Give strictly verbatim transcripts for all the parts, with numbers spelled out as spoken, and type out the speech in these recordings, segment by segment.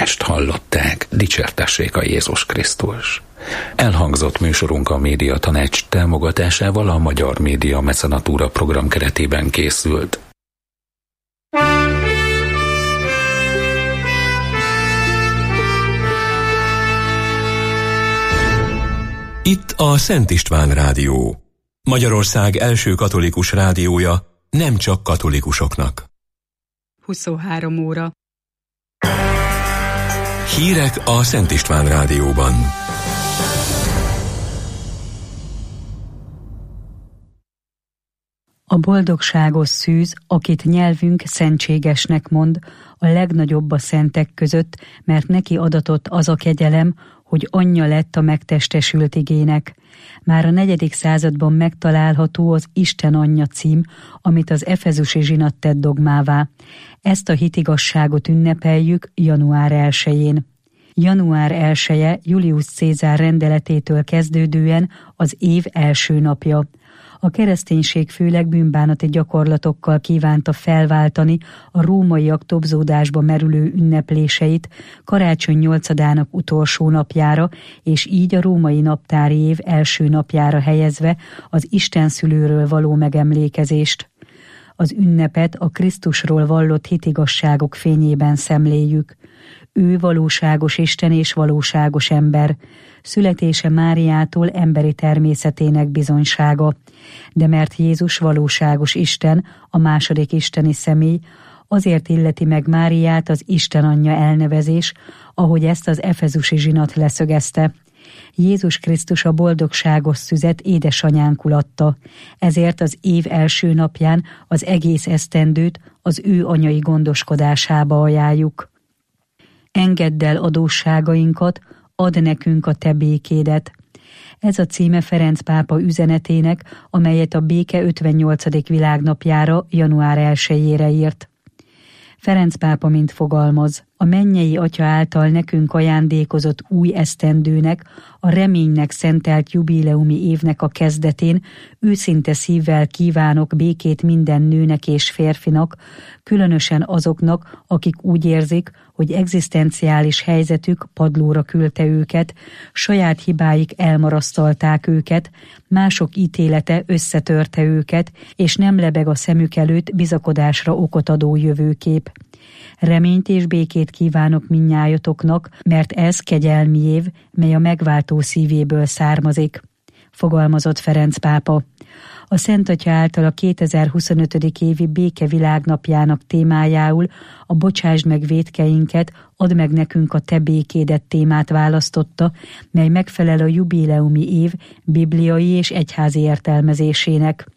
hirdetést hallották. Dicsértessék a Jézus Krisztus! Elhangzott műsorunk a Média Tanács támogatásával a Magyar Média Mecenatúra program keretében készült. Itt a Szent István Rádió, Magyarország első katolikus rádiója, nem csak katolikusoknak. huszonhárom óra. Hírek a Szent István Rádióban. A boldogságos szűz, akit nyelvünk szentségesnek mond, a legnagyobb a szentek között, mert neki adatott az a kegyelem, hogy anyja lett a megtestesült igének. Már a negyedik században megtalálható az Isten anyja cím, amit az efezusi zsinat tett dogmává. Ezt a hitigasságot ünnepeljük január elsején. január elseje Julius Cézár rendeletétől kezdődően az év első napja. A kereszténység főleg bűnbánati gyakorlatokkal kívánta felváltani a rómaiak tobzódásba merülő ünnepléseit karácsony nyolcadának utolsó napjára, és így a római naptári év első napjára helyezve az Istenszülőről való megemlékezést. Az ünnepet a Krisztusról vallott hitigasságok fényében szemléljük. Ő valóságos Isten és valóságos ember. Születése Máriától emberi természetének bizonysága. De mert Jézus valóságos Isten, a második isteni személy, azért illeti meg Máriát az Isten anyja elnevezés, ahogy ezt az efezusi zsinat leszögezte. Jézus Krisztus a boldogságos szüzet édesanyánkul adta, ezért az év első napján az egész esztendőt az ő anyai gondoskodásába ajánljuk. Engedd el adósságainkat, add nekünk a te békédet. Ez a címe Ferenc pápa üzenetének, amelyet a béke ötvennyolcadik világnapjára, január elsejére írt. Ferenc pápa mint fogalmaz: a mennyei Atya által nekünk ajándékozott új esztendőnek, a reménynek szentelt jubileumi évnek a kezdetén őszinte szívvel kívánok békét minden nőnek és férfinak, különösen azoknak, akik úgy érzik, hogy egzisztenciális helyzetük padlóra küldte őket, saját hibáik elmarasztalták őket, mások ítélete összetörte őket, és nem lebeg a szemük előtt bizakodásra okot adó jövőkép. Reményt és békét kívánok mindnyájatoknak, mert ez kegyelmi év, mely a megváltó szívéből származik, fogalmazott Ferenc pápa. A Szent Atya által a kétezer-huszonötödik évi béke világnapjának témájául a Bocsásd meg vétkeinket, add meg nekünk a te békédet témát választotta, mely megfelel a jubileumi év bibliai és egyházi értelmezésének.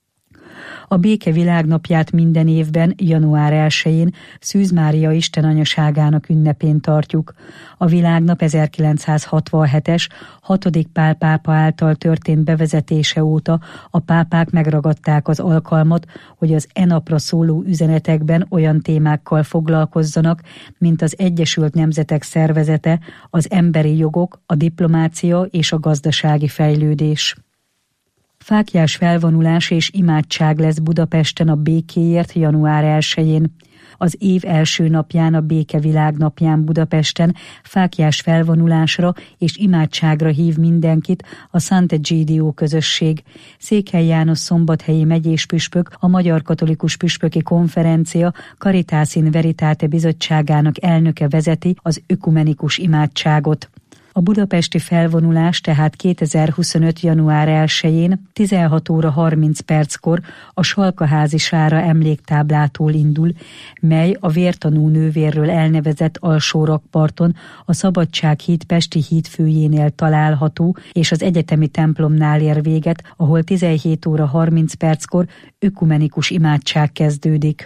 A béke világnapját minden évben, január elsején Szűz Mária Isten anyaságának ünnepén tartjuk. A világnap ezerkilencszázhatvanhetes, hatodik Pál pápa által történt bevezetése óta a pápák megragadták az alkalmat, hogy az e napra szóló üzenetekben olyan témákkal foglalkozzanak, mint az Egyesült Nemzetek Szervezete, az emberi jogok, a diplomácia és a gazdasági fejlődés. Fáklyás felvonulás és imádság lesz Budapesten a békéért január elsején. Az év első napján, a béke világnapján Budapesten fáklyás felvonulásra és imádságra hív mindenkit a Sant'Egidio közösség. Székely János szombathelyi megyéspüspök, a Magyar Katolikus Püspöki Konferencia Caritas in Veritate bizottságának elnöke vezeti az ökumenikus imádságot. A budapesti felvonulás tehát kétezer-huszonöt. január elsején tizenhat óra harminc perckor a Salkaházi Sára emléktáblától indul, mely a vértanú nővérről elnevezett alsó rakparton a Szabadsághíd pesti hídfőjénél található, és az egyetemi templomnál ér véget, ahol tizenhét óra harminc perckor ökumenikus imádság kezdődik.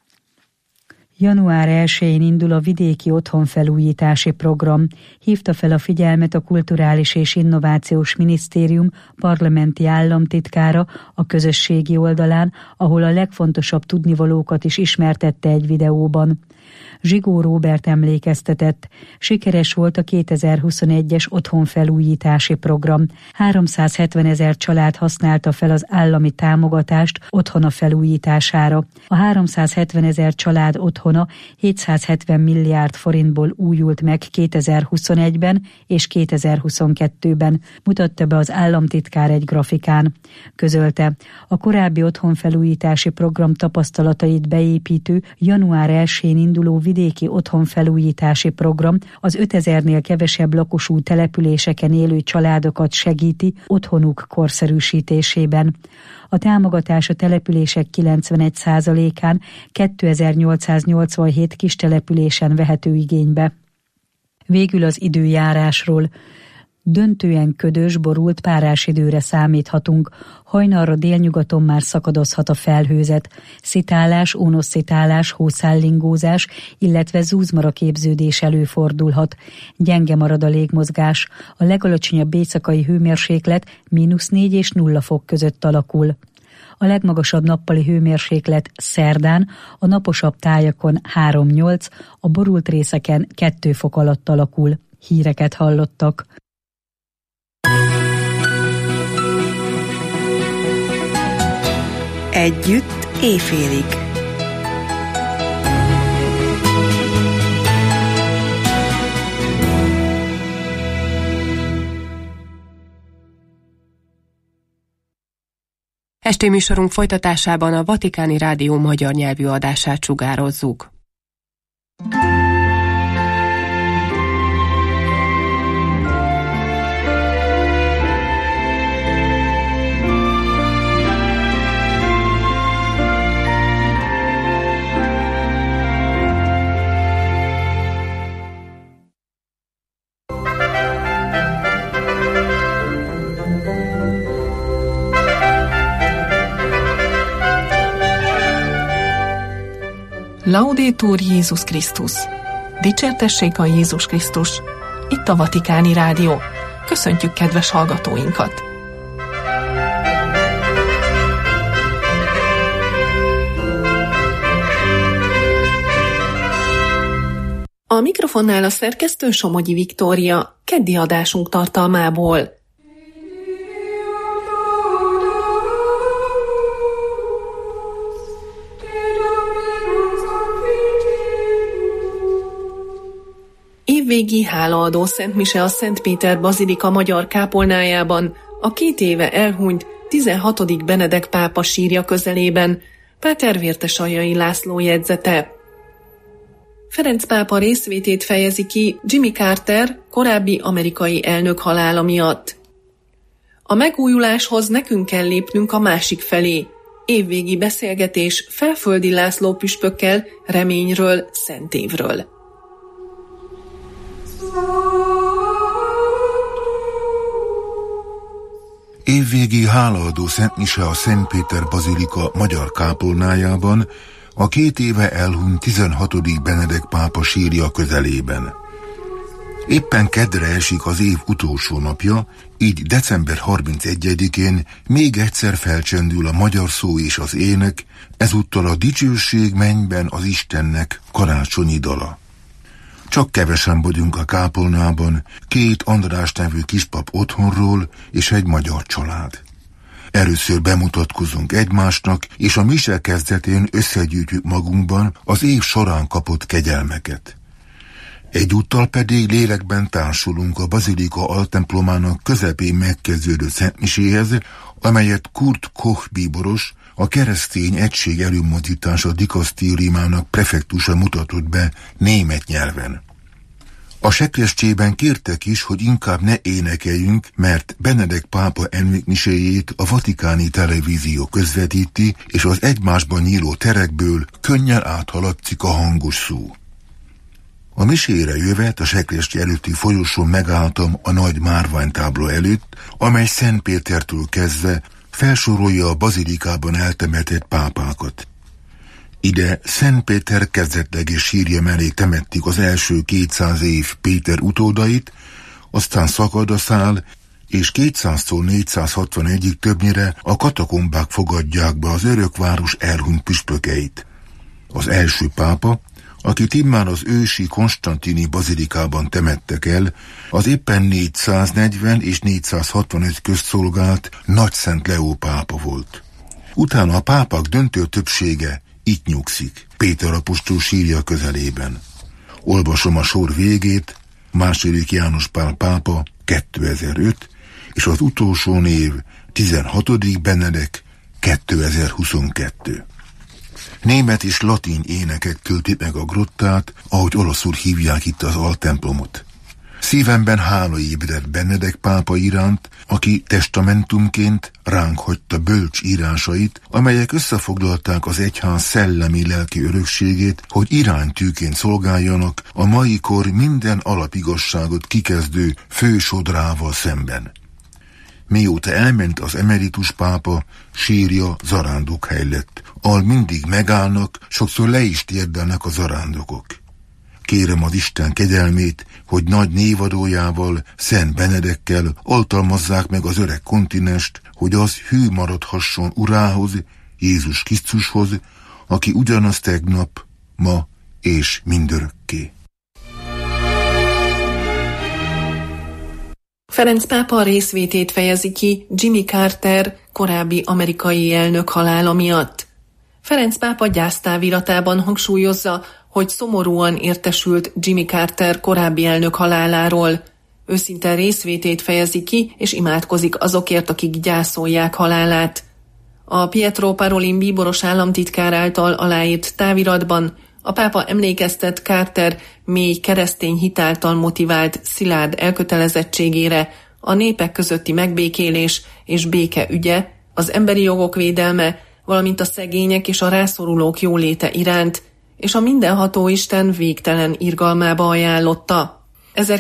január elsején indul a vidéki otthonfelújítási program. Hívta fel a figyelmet a Kulturális és Innovációs Minisztérium parlamenti államtitkára a közösségi oldalán, ahol a legfontosabb tudnivalókat is ismertette egy videóban. Zsigó Róbert emlékeztetett, sikeres volt a kétezer-huszonegyes otthonfelújítási program. háromszázhetvenezer család használta fel az állami támogatást otthona felújítására. A háromszázhetvenezer család otthona hétszázhetven milliárd forintból újult meg kétezer-huszonegyben és kétezer-huszonkettőben, mutatta be az államtitkár egy grafikán. Közölte, a korábbi otthonfelújítási program tapasztalatait beépítő január elsején induló vidéki otthonfelújítási program az ötezernél kevesebb lakosú településeken élő családokat segíti otthonuk korszerűsítésében. A támogatás a települések kilencvenegy százalékán kétezer-nyolcszáznyolcvanhét kis településen vehető igénybe. Végül az időjárásról. Döntően ködös, borult párás időre számíthatunk. Hajnalra délnyugaton már szakadozhat a felhőzet. Szitálás, ónosszitálás, hószállingózás, illetve zúzmaraképződés előfordulhat. Gyenge marad a légmozgás. A legalacsonyabb éjszakai hőmérséklet mínusz négy és nulla fok között alakul. A legmagasabb nappali hőmérséklet szerdán, a naposabb tájakon három-nyolc, a borult részeken kettő fok alatt alakul. Híreket hallottak. Együtt éjfélig. Esti műsorunk folytatásában a Vatikáni Rádió magyar nyelvű adását sugározzuk. Laudetur Jézus Krisztus! Dicsértessék a Jézus Krisztus! Itt a Vatikáni Rádió. Köszöntjük kedves hallgatóinkat! A mikrofonnál a szerkesztő Somogyi Viktória, keddi adásunk tartalmából. Évvégi hálaadó szentmise a Szent Péter Bazilika magyar kápolnájában, a két éve elhunyt tizenhatodik Benedek pápa sírja közelében, Páter Vértesaljai László jegyzete. Ferenc pápa részvétét fejezi ki Jimmy Carter, korábbi amerikai elnök halála miatt. A megújuláshoz nekünk kell lépnünk a másik felé. Évvégi beszélgetés Felföldi László püspökkel reményről, szentévről. Évvégi hálaadó szentmise a Szent Péter Bazilika magyar kápolnájában, a két éve elhunyt tizenhatodik Benedek pápa sírja közelében. Éppen keddre esik az év utolsó napja, így december harmincegyedikén még egyszer felcsendül a magyar szó és az ének, ezúttal a dicsőség mennyben az Istennek karácsonyi dala. Csak kevesen vagyunk a kápolnában, két András nevű kispap otthonról és egy magyar család. Először bemutatkozunk egymásnak, és a mise kezdetén összegyűjtjük magunkban az év során kapott kegyelmeket. Egyúttal pedig lélekben társulunk a Bazilika altemplomának közepén megkezdődő szentmiséhez, amelyet Kurt Koch bíboros, a Keresztény Egység előmozdítása dikasztériumának prefektusa mutatott be német nyelven. A sekrestjében kértek is, hogy inkább ne énekeljünk, mert Benedek pápa emlékmiséjét a vatikáni televízió közvetíti, és az egymásban nyíló terekből könnyen áthaladszik a hangos szó. A misére jövet a sekrestje előtti folyosón megálltam a nagy márványtábla előtt, amely Szent Pétertől kezdve felsorolja a bazilikában eltemetett pápákat. Ide Szent Péter kezdetleges sírja mellé temették az első kétszáz év Péter utódait, aztán szakad a szál, és kétszáztól négyszázhatvanegyig többnyire a katakombák fogadják be az örökváros elhunyt püspökeit. Az első pápa, akit immár az ősi konstantini bazilikában temettek el, az éppen négyszáznegyven és négyszázhatvanöt közt szolgált Nagyszent Leó pápa volt. Utána a pápák döntő többsége itt nyugszik, Péter apostol sírja közelében. Olvasom a sor végét, második János Pál pápa, kétezer-öt, és az utolsó név tizenhatodik Benedek, kétezer-huszonkettő. Német és latin énekek töltik meg a grottát, ahogy olaszul hívják itt az altemplomot. Szívemben hála ébredt Benedek pápa iránt, aki testamentumként ránk hagyta bölcs írásait, amelyek összefoglalták az egyház szellemi-lelki örökségét, hogy iránytűként szolgáljanak a mai kor minden alapigazságot kikezdő fősodrával szemben. Mióta elment az emeritus pápa, sírja zarándokhely lett, ahol mindig megállnak, sokszor le is térdelnek a zarándokok. Kérem az Isten kegyelmét, hogy nagy névadójával, Szent Benedekkel altalmazzák meg az öreg kontinenst, hogy az hű maradhasson Urához, Jézus Krisztushoz, aki ugyanaz tegnap, ma és mindörökké. Ferenc pápa részvétét fejezi ki Jimmy Carter, korábbi amerikai elnök halála miatt. Ferenc pápa gyásztáviratában hangsúlyozza, hogy szomorúan értesült Jimmy Carter korábbi elnök haláláról. Őszinte részvétét fejezi ki, és imádkozik azokért, akik gyászolják halálát. A Pietro Parolin bíboros államtitkár által aláírt táviratban a pápa emlékeztet Carter mély keresztény hit által motivált szilárd elkötelezettségére, a népek közötti megbékélés és béke ügye, az emberi jogok védelme, valamint a szegények és a rászorulók jóléte iránt, és a mindenható Isten végtelen irgalmába ajánlotta.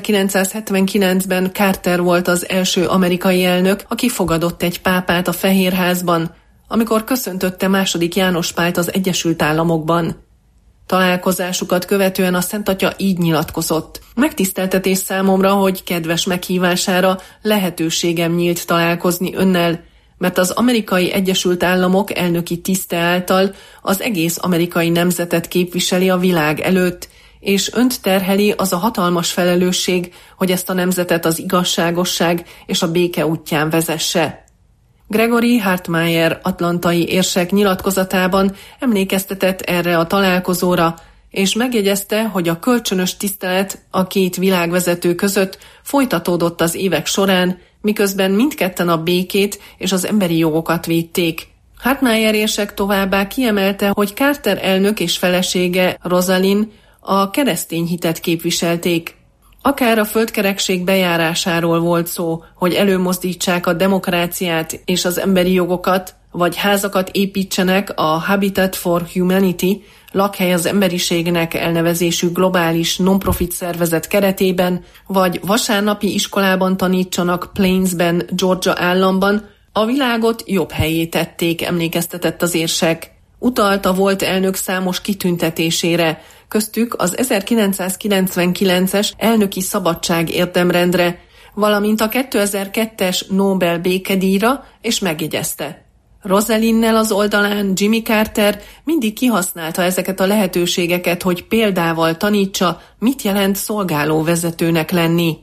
ezerkilencszázhetvenkilencben Carter volt az első amerikai elnök, aki fogadott egy pápát a Fehérházban, amikor köszöntötte második János Pált az Egyesült Államokban. Találkozásukat követően a Szent Atya így nyilatkozott: megtiszteltetés számomra, hogy kedves meghívására lehetőségem nyílt találkozni önnel, mert az Amerikai Egyesült Államok elnöki tiszte által az egész amerikai nemzetet képviseli a világ előtt, és önt terheli az a hatalmas felelősség, hogy ezt a nemzetet az igazságosság és a béke útján vezesse. Gregory Hartmeyer atlantai érsek nyilatkozatában emlékeztetett erre a találkozóra, és megjegyezte, hogy a kölcsönös tisztelet a két világvezető között folytatódott az évek során, miközben mindketten a békét és az emberi jogokat védték. Hartmeyer érsek továbbá kiemelte, hogy Carter elnök és felesége Rosalind a keresztény hitet képviselték. Akár a földkerekség bejárásáról volt szó, hogy előmozdítsák a demokráciát és az emberi jogokat, vagy házakat építsenek a Habitat for Humanity, lakhely az emberiségnek elnevezésű globális non-profit szervezet keretében, vagy vasárnapi iskolában tanítsanak Plainsben, Georgia államban, a világot jobb helyé tették, emlékeztetett az érsek. Utalt a volt elnök számos kitüntetésére, köztük az ezerkilencszázkilencvenkilences elnöki szabadság érdemrendre, valamint a kétezer-kettes Nobel békedíjra, és megjegyezte: Rosalinnel az oldalán Jimmy Carter mindig kihasználta ezeket a lehetőségeket, hogy példával tanítsa, mit jelent szolgáló vezetőnek lenni.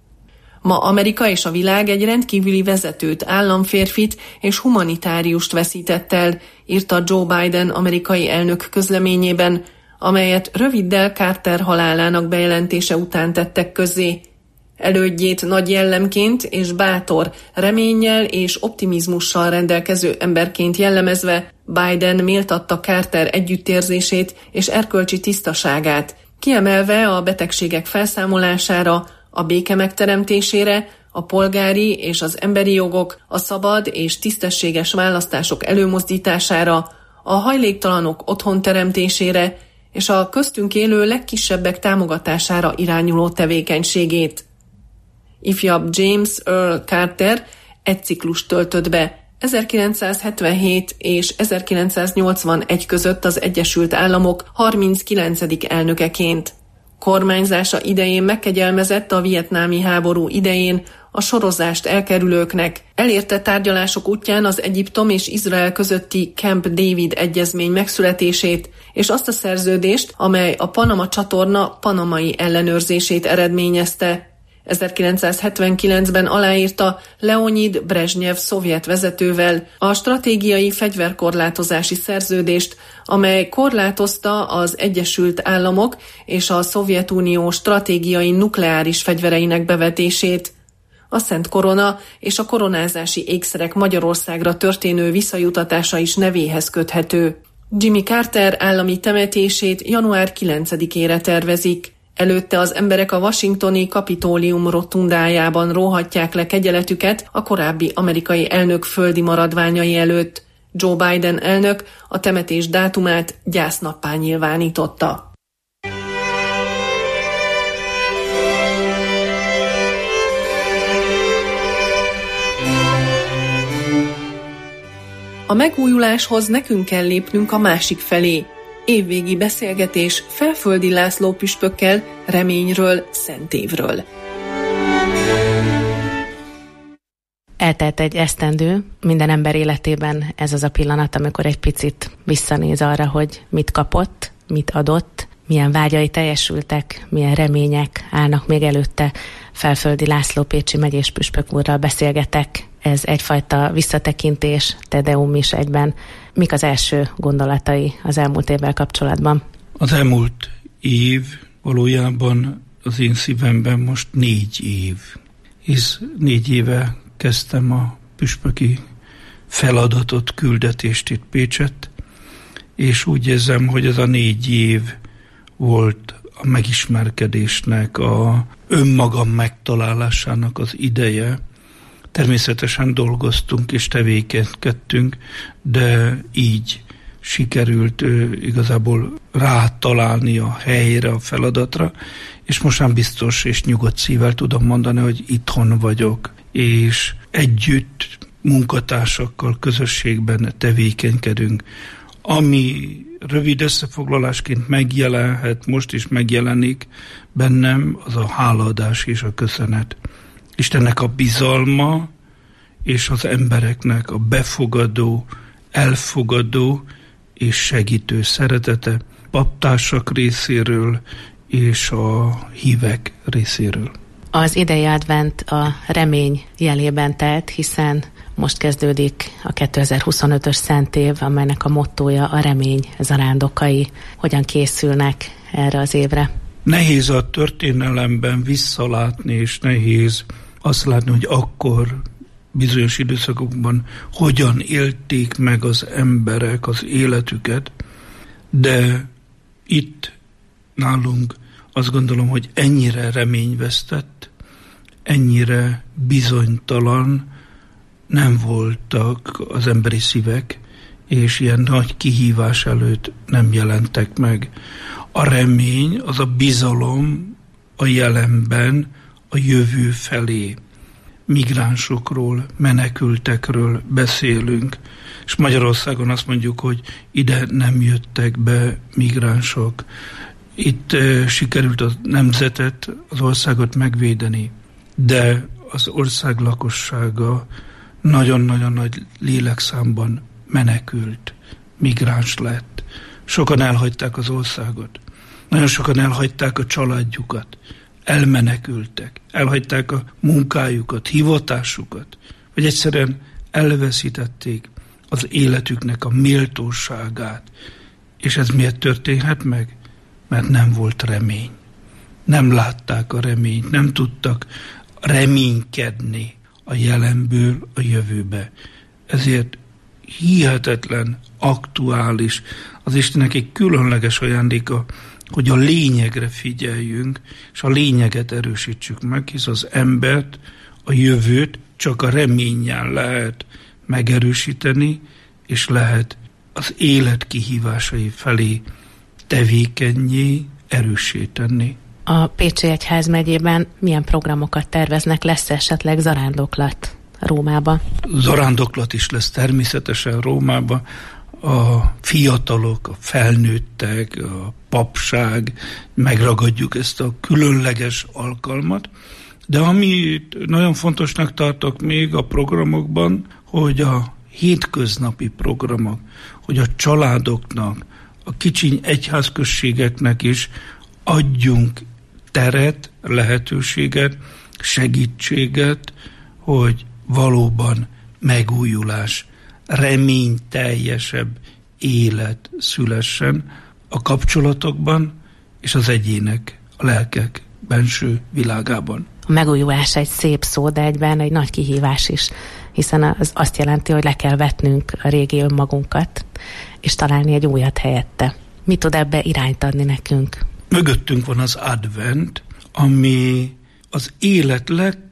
Ma Amerika és a világ egy rendkívüli vezetőt, államférfit és humanitáriust veszített el, írta Joe Biden amerikai elnök közleményében, amelyet röviddel Carter halálának bejelentése után tettek közzé. Elődjét nagy jellemként és bátor, reménnyel és optimizmussal rendelkező emberként jellemezve Biden méltatta Carter együttérzését és erkölcsi tisztaságát, kiemelve a betegségek felszámolására, a béke megteremtésére, a polgári és az emberi jogok, a szabad és tisztességes választások előmozdítására, a hajléktalanok otthonteremtésére és a köztünk élő legkisebbek támogatására irányuló tevékenységét. Ifjabb James Earl Carter egy ciklust töltött be, ezerkilencszázhetvenhét és ezerkilencszáznyolcvanegy között az Egyesült Államok harminckilencedik elnökeként. Kormányzása idején megkegyelmezett a vietnámi háború idején a sorozást elkerülőknek. Elérte tárgyalások útján az Egyiptom és Izrael közötti Camp David egyezmény megszületését, és azt a szerződést, amely a Panama csatorna panamai ellenőrzését eredményezte. ezerkilencszázhetvenkilencben aláírta Leonid Brezsnyev szovjet vezetővel a stratégiai fegyverkorlátozási szerződést, amely korlátozta az Egyesült Államok és a Szovjetunió stratégiai nukleáris fegyvereinek bevetését. A Szent Korona és a koronázási ékszerek Magyarországra történő visszajutatása is nevéhez köthető. Jimmy Carter állami temetését január kilencedikére tervezik. Előtte az emberek a washingtoni Kapitólium rotundájában róhatják le kegyeletüket a korábbi amerikai elnök földi maradványai előtt. Joe Biden elnök a temetés dátumát gyásznappá nyilvánította. A megújuláshoz nekünk kell lépnünk a másik felé. Évvégi beszélgetés Felföldi László püspökkel reményről, szent évről. Eltelt egy esztendő, minden ember életében ez az a pillanat, amikor egy picit visszanéz arra, hogy mit kapott, mit adott, milyen vágyai teljesültek, milyen remények állnak még előtte. Felföldi László pécsi megyés püspök úrral beszélgetek. Ez egyfajta visszatekintés, tedeum is egyben. Mik az első gondolatai az elmúlt évvel kapcsolatban? Az elmúlt év valójában az én szívemben most négy év. Hisz négy éve kezdtem a püspöki feladatot, küldetést itt Pécsett, és úgy érzem, hogy ez a négy év volt a megismerkedésnek, a önmagam megtalálásának az ideje. Természetesen dolgoztunk és tevékenykedtünk, de így sikerült ő, igazából rátalálni a helyre, a feladatra, és most már biztos és nyugodt szívvel tudom mondani, hogy itthon vagyok, és együtt munkatársakkal, közösségben tevékenykedünk. Ami rövid összefoglalásként megjelenhet, most is megjelenik bennem, az a hálaadás és a köszönet. Istennek a bizalma és az embereknek a befogadó, elfogadó és segítő szeretete paptársak részéről és a hívek részéről. Az idei advent a remény jelében telt, hiszen most kezdődik a kétezer-huszonötös Szent év, amelynek a mottója a remény zarándokai. Hogyan készülnek erre az évre? Nehéz a történelemben visszalátni, és nehéz azt látni, hogy akkor bizonyos időszakokban hogyan élték meg az emberek az életüket, de itt nálunk azt gondolom, hogy ennyire reményvesztett, ennyire bizonytalan nem voltak az emberi szívek, és ilyen nagy kihívás előtt nem jelentek meg. A remény, az a bizalom a jelenben, a jövő felé. Migránsokról, menekültekről beszélünk, és Magyarországon azt mondjuk, hogy ide nem jöttek be migránsok. Itt uh, sikerült a nemzetet, az országot megvédeni, de az ország lakossága nagyon-nagyon nagy lélekszámban menekült, migráns lett. Sokan elhagyták az országot, nagyon sokan elhagyták a családjukat, elmenekültek, elhagyták a munkájukat, hivatásukat, vagy egyszerűen elveszítették az életüknek a méltóságát. És ez miért történhet meg? Mert nem volt remény. Nem látták a reményt, nem tudtak reménykedni a jelenből a jövőbe. Ezért hihetetlen, aktuális, az Istennek egy különleges ajándéka, hogy a lényegre figyeljünk, és a lényeget erősítsük meg, hisz az embert, a jövőt csak a reménnyel lehet megerősíteni, és lehet az élet kihívásai felé tevékennyé, erőssé tenni. A Pécsi Egyházmegyében milyen programokat terveznek? Lesz esetleg zarándoklat Rómába? Zarándoklat is lesz természetesen Rómába. A fiatalok, a felnőttek, a papság, megragadjuk ezt a különleges alkalmat, De amit nagyon fontosnak tartok még a programokban, hogy a hétköznapi programok, hogy a családoknak, a kicsiny egyházközségeknek is adjunk teret, lehetőséget, segítséget, hogy valóban megújulás, reményteljesebb élet szülessen a kapcsolatokban és az egyének, a lelkek benső világában. A megújulás egy szép szó, de egyben egy nagy kihívás is, hiszen az azt jelenti, hogy le kell vetnünk a régi önmagunkat, és találni egy újat helyette. Mi tud ebbe irányt adni nekünk? Mögöttünk van az advent, ami az élet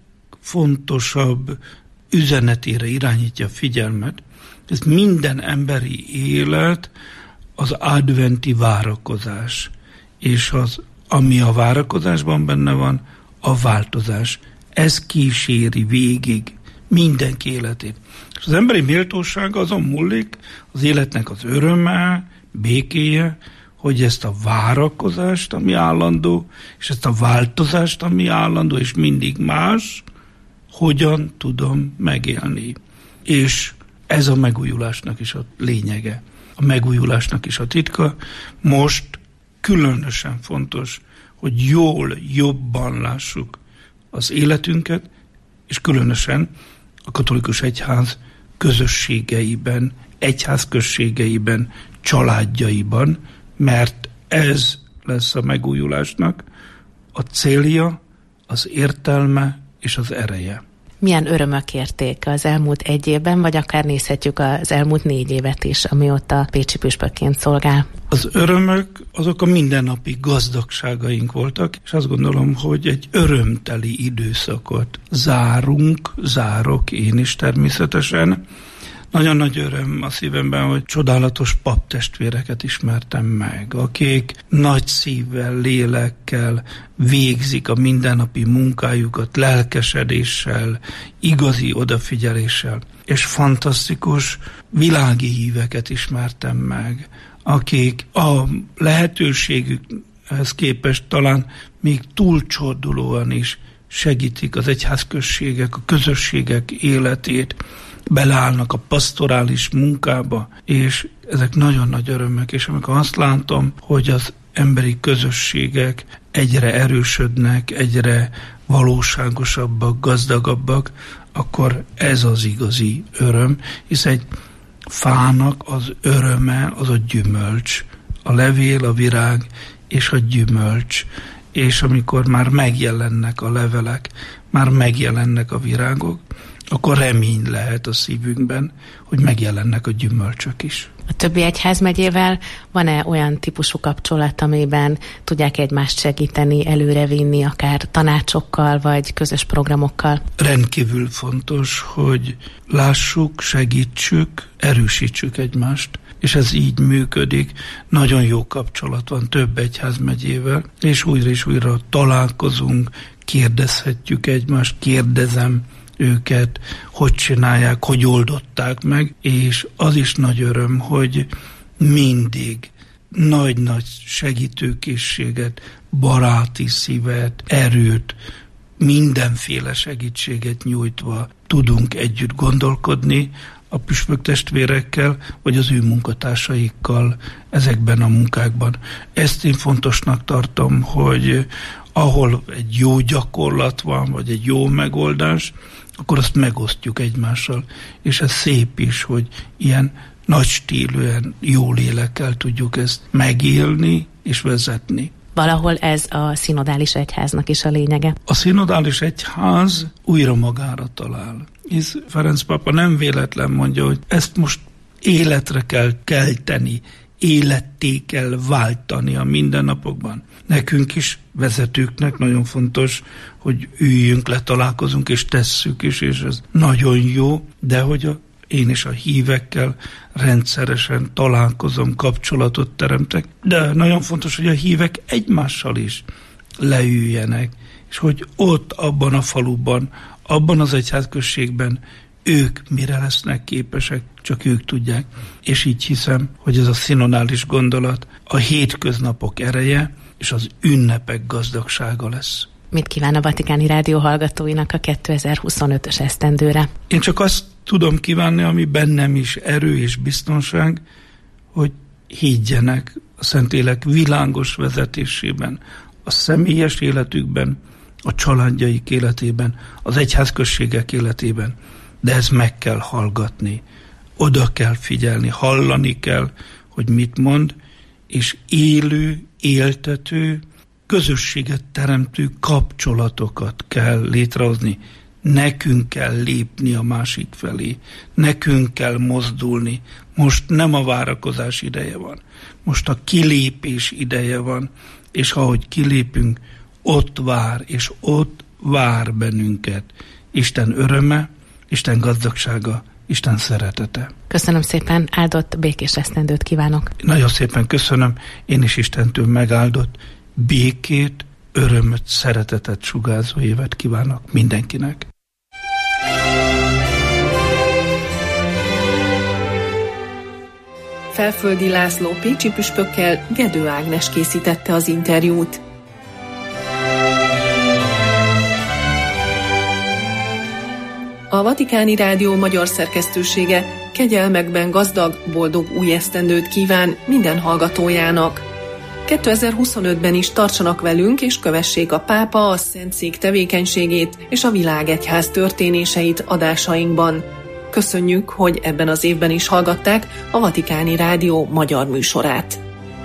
legfontosabb üzenetére irányítja a figyelmet. Ez minden emberi élet az adventi várakozás, és az, ami a várakozásban benne van, a változás. Ez kíséri végig mindenki életét. És az emberi méltóság azon múlik, az életnek az öröme, békéje, hogy ezt a várakozást, ami állandó, és ezt a változást, ami állandó, és mindig más, hogyan tudom megélni. És ez a megújulásnak is a lényege. A megújulásnak is a titka. Most különösen fontos, hogy jól, jobban lássuk az életünket, és különösen a katolikus egyház közösségeiben, egyházközségeiben, családjaiban, mert ez lesz a megújulásnak a célja, az értelme és az ereje. Milyen örömök érték az elmúlt egy évben, vagy akár nézhetjük az elmúlt négy évet is, amióta pécsi püspökként szolgál? Az örömök azok a mindennapi gazdagságaink voltak, és azt gondolom, hogy egy örömteli időszakot zárunk, zárok én is természetesen. Nagyon nagy öröm a szívemben, hogy csodálatos paptestvéreket ismertem meg, akik nagy szívvel, lélekkel végzik a mindennapi munkájukat, lelkesedéssel, igazi odafigyeléssel. És fantasztikus világi híveket ismertem meg, akik a lehetőségükhez képest talán még túlcsordulóan is segítik az egyházközségek, a közösségek életét, beleállnak a pastorális munkába, és ezek nagyon nagy örömök, és amikor azt látom, hogy az emberi közösségek egyre erősödnek, egyre valóságosabbak, gazdagabbak, akkor ez az igazi öröm, hisz egy fának az öröme az a gyümölcs, a levél, a virág és a gyümölcs, és amikor már megjelennek a levelek, már megjelennek a virágok, akkor remény lehet a szívünkben, hogy megjelennek a gyümölcsök is. A többi egyházmegyével van-e olyan típusú kapcsolat, amiben tudják egymást segíteni, előrevinni, akár tanácsokkal, vagy közös programokkal? Rendkívül fontos, hogy lássuk, segítsük, erősítsük egymást, és ez így működik. Nagyon jó kapcsolat van több egyházmegyével, és újra és újra találkozunk, kérdezhetjük egymást, kérdezem őket, hogy csinálják, hogy oldották meg, és az is nagy öröm, hogy mindig nagy-nagy segítőkészséget, baráti szívet, erőt, mindenféle segítséget nyújtva tudunk együtt gondolkodni a püspök testvérekkel, vagy az ő munkatársaikkal ezekben a munkákban. Ezt én fontosnak tartom, hogy ahol egy jó gyakorlat van, vagy egy jó megoldás, akkor azt megosztjuk egymással. És ez szép is, hogy ilyen nagy stílűen, jó lélekkel tudjuk ezt megélni és vezetni. Valahol ez a szinodális egyháznak is a lényege. A szinodális egyház újra magára talál. Hisz Ferenc pápa nem véletlen mondja, hogy ezt most életre kell kelteni, életté kell váltani a mindennapokban. Nekünk is, vezetőknek nagyon fontos, hogy üljünk le, találkozunk és tesszük is, és ez nagyon jó, de hogy a, én is a hívekkel rendszeresen találkozom, kapcsolatot teremtek, de nagyon fontos, hogy a hívek egymással is leüljenek, és hogy ott, abban a faluban, abban az egyházközségben ők mire lesznek képesek, csak ők tudják. És így hiszem, hogy ez a szinodális gondolat a hétköznapok ereje és az ünnepek gazdagsága lesz. Mit kíván a Vatikáni Rádió hallgatóinak a kétezer-huszonötös esztendőre? Én csak azt tudom kívánni, ami bennem is erő és biztonság, hogy higgyenek a Szentlélek világos vezetésében, a személyes életükben, a családjaik életében, az egyházközségek életében. De ezt meg kell hallgatni, oda kell figyelni, hallani kell, hogy mit mond, és élő, éltető, közösséget teremtő kapcsolatokat kell létrehozni. Nekünk kell lépni a másik felé, nekünk kell mozdulni. Most nem a várakozás ideje van, most a kilépés ideje van, és ahogy kilépünk, ott vár, és ott vár bennünket Isten öröme, Isten gazdagsága, Isten szeretete. Köszönöm szépen, áldott, békés esztendőt kívánok. Nagyon szépen köszönöm, én is Istentől megáldott békét, örömöt, szeretetet sugárzó évet kívánok mindenkinek. Felföldi László pécsi püspökkel Gedő Ágnes készítette az interjút. A Vatikáni Rádió magyar szerkesztősége kegyelmekben gazdag, boldog új esztendőt kíván minden hallgatójának. kétezer-huszonötben is tartsanak velünk és kövessék a pápa, a Szentszék tevékenységét és a világegyház történéseit adásainkban. Köszönjük, hogy ebben az évben is hallgatták a Vatikáni Rádió magyar műsorát.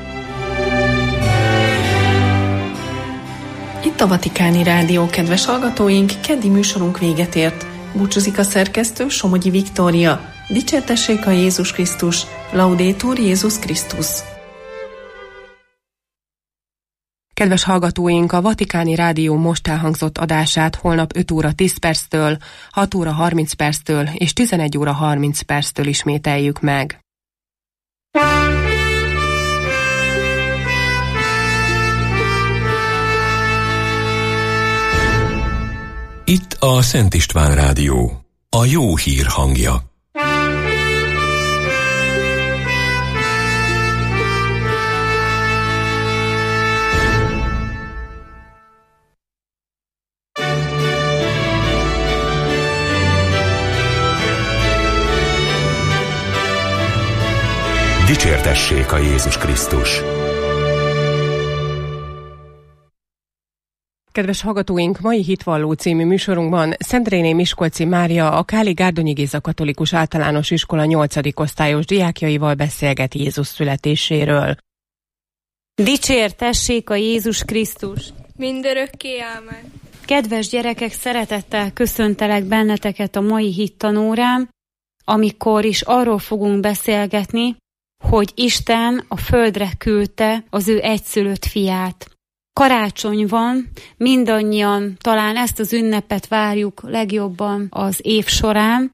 Itt a Vatikáni Rádió, kedves hallgatóink, keddi műsorunk véget ért. Búcsúzik a szerkesztő, Somogyi Viktória. Dicsértessék a Jézus Krisztus, Laudetur Jézus Krisztus. Kedves hallgatóink, a Vatikáni Rádió most elhangzott adását holnap öt óra tíz perctől, hat óra harminc perctől és tizenegy óra harminc perctől ismételjük meg. Itt a Szent István Rádió, a jó hír hangja. Dicsértessék a Jézus Krisztus! Kedves hallgatóink, mai Hitvalló című műsorunkban Szentréné Miskolci Mária, a Káli Gárdonyi Géza Katolikus Általános Iskola nyolcadik osztályos diákjaival beszélget Jézus születéséről. Dicsértessék a Jézus Krisztus! Mindörökké ámen! Kedves gyerekek, szeretettel köszöntelek benneteket a mai hittanórán, amikor is arról fogunk beszélgetni, hogy Isten a földre küldte az ő egyszülött fiát. Karácsony van, mindannyian talán ezt az ünnepet várjuk legjobban az év során.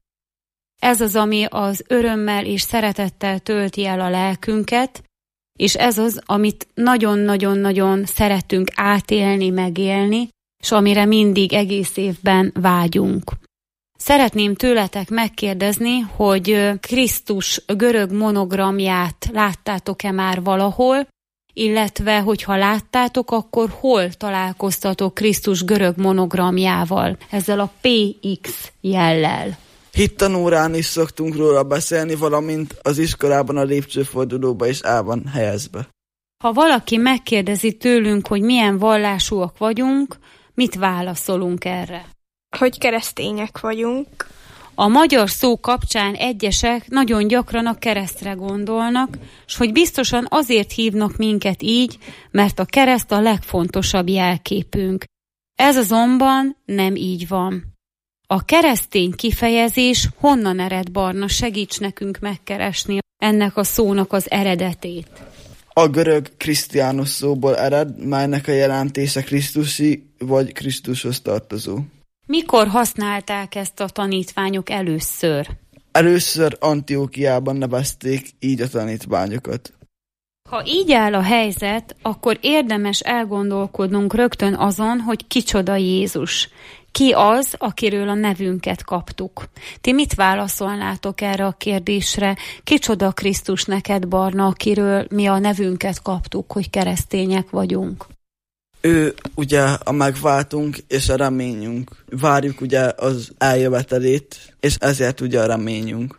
Ez az, ami az örömmel és szeretettel tölti el a lelkünket, és ez az, amit nagyon-nagyon-nagyon szeretünk átélni, megélni, és amire mindig egész évben vágyunk. Szeretném tőletek megkérdezni, hogy Krisztus görög monogramját láttátok-e már valahol, illetve, hogyha láttátok, akkor hol találkoztatok Krisztus görög monogramjával, ezzel a pé iksz jellel? Hittanórán is szoktunk róla beszélni, valamint az iskolában a lépcsőfordulóba is el van helyezve. Ha valaki megkérdezi tőlünk, hogy milyen vallásúak vagyunk, mit válaszolunk erre? Hogy keresztények vagyunk. A magyar szó kapcsán egyesek nagyon gyakran a keresztre gondolnak, és hogy biztosan azért hívnak minket így, mert a kereszt a legfontosabb jelképünk. Ez azonban nem így van. A keresztény kifejezés honnan ered, Barna? Segíts nekünk megkeresni ennek a szónak az eredetét. A görög Krisztiánus szóból ered, melynek a jelentése Krisztusi vagy Krisztushoz tartozó. Mikor használták ezt a tanítványok először? Először Antiókiában nevezték így a tanítványokat. Ha így áll a helyzet, akkor érdemes elgondolkodnunk rögtön azon, hogy kicsoda Jézus. Ki az, akiről a nevünket kaptuk? Ti mit válaszolnátok erre a kérdésre? Kicsoda Krisztus neked, Barna, akiről mi a nevünket kaptuk, hogy keresztények vagyunk? Ő ugye a megváltunk és a reményünk. Várjuk ugye az eljövetelét, és ezért ugye a reményünk.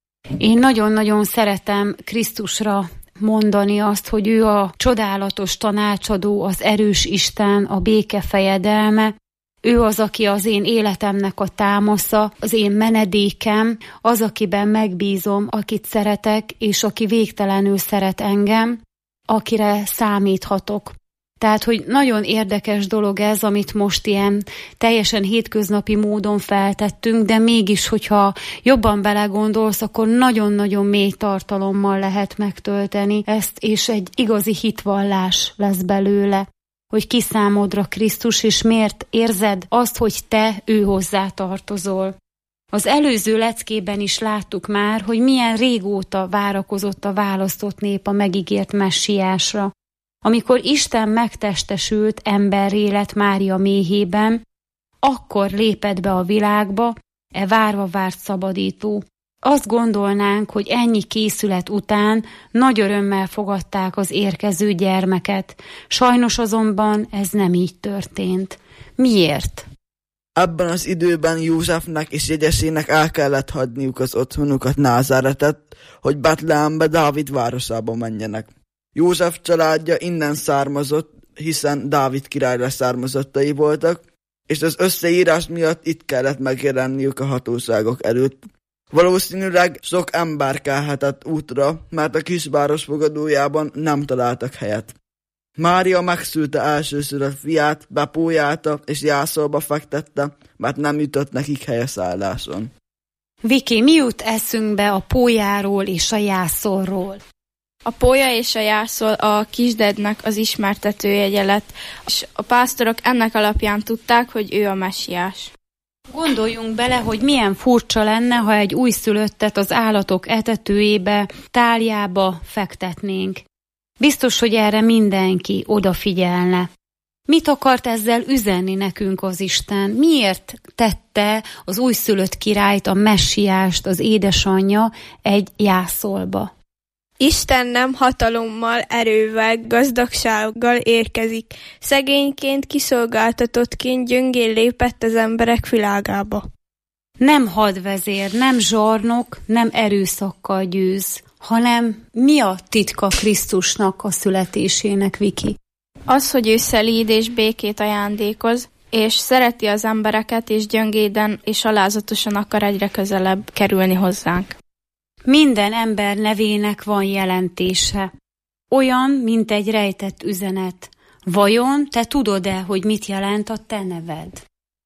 Én nagyon-nagyon szeretem Krisztusra mondani azt, hogy ő a csodálatos tanácsadó, az erős Isten, a béke fejedelme. Ő az, aki az én életemnek a támasza, az én menedékem, az, akiben megbízom, akit szeretek, és aki végtelenül szeret engem, akire számíthatok. Tehát, hogy nagyon érdekes dolog ez, amit most ilyen teljesen hétköznapi módon feltettünk, de mégis, hogyha jobban belegondolsz, akkor nagyon-nagyon mély tartalommal lehet megtölteni ezt, és egy igazi hitvallás lesz belőle, hogy ki számodra Krisztus, és miért érzed azt, hogy te ő hozzá tartozol. Az előző leckében is láttuk már, hogy milyen régóta várakozott a választott nép a megígért messiásra. Amikor Isten megtestesült emberré lett Mária méhében, akkor lépett be a világba, e várva várt szabadító. Azt gondolnánk, hogy ennyi készület után nagy örömmel fogadták az érkező gyermeket. Sajnos azonban ez nem így történt. Miért? Ebben az időben Józsefnek és jegyesének el kellett hagyniuk az otthonukat, Názáretet, hogy Betlehembe, Dávid városába menjenek. József családja innen származott, hiszen Dávid király leszármazottai voltak, és az összeírás miatt itt kellett megjelenniük a hatóságok előtt. Valószínűleg sok ember kelhetett útra, mert a kisváros fogadójában nem találtak helyet. Mária megszülte elsőszülött fiát, bepójálta és jászolba fektette, mert nem jutott nekik helyeszálláson. Viki, mi jut eszünkbe a pólyáról és a jászolról? A pólya és a jászol a kisdednek az ismertetőjegye lett, és a pásztorok ennek alapján tudták, hogy ő a messiás. Gondoljunk bele, hogy milyen furcsa lenne, ha egy újszülöttet az állatok etetőjébe, táljába fektetnénk. Biztos, hogy erre mindenki odafigyelne. Mit akart ezzel üzenni nekünk az Isten? Miért tette az újszülött királyt, a messiást, az édesanyja egy jászolba? Isten nem hatalommal, erővel, gazdagsággal érkezik. Szegényként, kiszolgáltatottként gyöngén lépett az emberek világába. Nem hadvezér, nem zsarnok, nem erőszakkal győz, hanem mi a titka Krisztusnak a születésének, Viki? Az, hogy ő szelíd és békét ajándékoz, és szereti az embereket, és gyöngéden és alázatosan akar egyre közelebb kerülni hozzánk. Minden ember nevének van jelentése. Olyan, mint egy rejtett üzenet. Vajon te tudod-e, hogy mit jelent a te neved?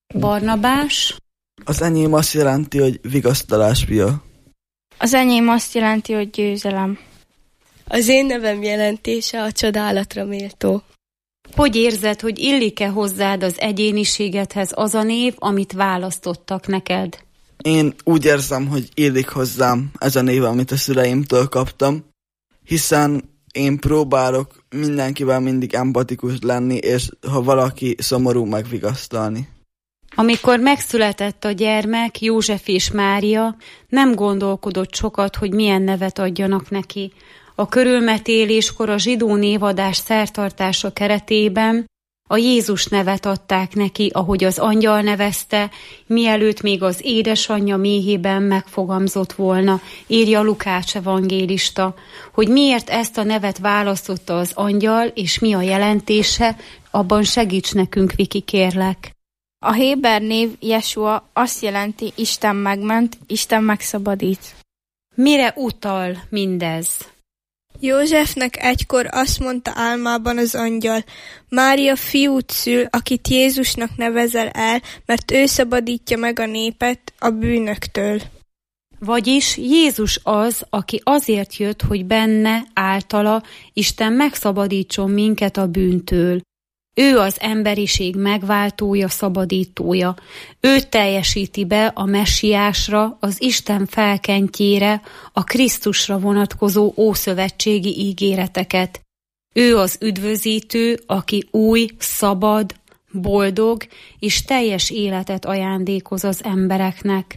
Barnabás? Az enyém azt jelenti, hogy vigasztalás fia. Az enyém azt jelenti, hogy győzelem. Az én nevem jelentése a csodálatra méltó. Hogy érzed, hogy illik-e hozzád az egyéniségedhez az a név, amit választottak neked? Én úgy érzem, hogy illik hozzám ez a név, amit a szüleimtől kaptam, hiszen én próbálok mindenkivel mindig empatikus lenni, és ha valaki szomorú, megvigasztalni. Amikor megszületett a gyermek, József és Mária nem gondolkodott sokat, hogy milyen nevet adjanak neki. A körülmetéléskor a zsidó névadás szertartása keretében a Jézus nevet adták neki, ahogy az angyal nevezte, mielőtt még az édesanyja méhében megfogamzott volna, írja Lukács evangélista. Hogy miért ezt a nevet választotta az angyal, és mi a jelentése, abban segíts nekünk, Viki, kérlek. A héber név Jesua azt jelenti, Isten megment, Isten megszabadít. Mire utal mindez? Józsefnek egykor azt mondta álmában az angyal, Mária fiút szül, akit Jézusnak nevezel el, mert ő szabadítja meg a népet a bűnöktől. Vagyis Jézus az, aki azért jött, hogy benne, általa Isten megszabadítson minket a bűntől. Ő az emberiség megváltója, szabadítója. Ő teljesíti be a messiásra, az Isten felkentjére, a Krisztusra vonatkozó ószövetségi ígéreteket. Ő az üdvözítő, aki új, szabad, boldog és teljes életet ajándékoz az embereknek.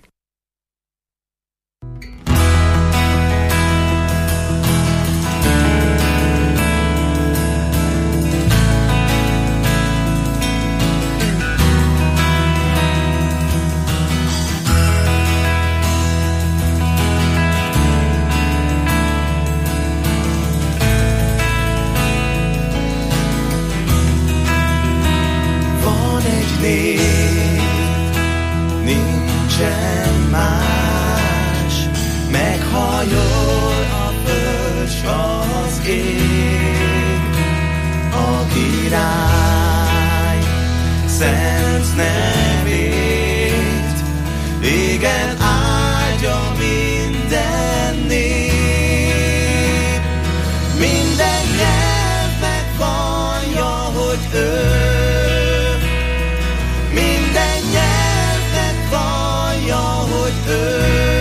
nincsen más, meghajol a föld s az ég, a király szent nevét, égen áldja minden nép, minden nyelv megvallja, hogy ő, minden nyelv megvallja, hogy ő,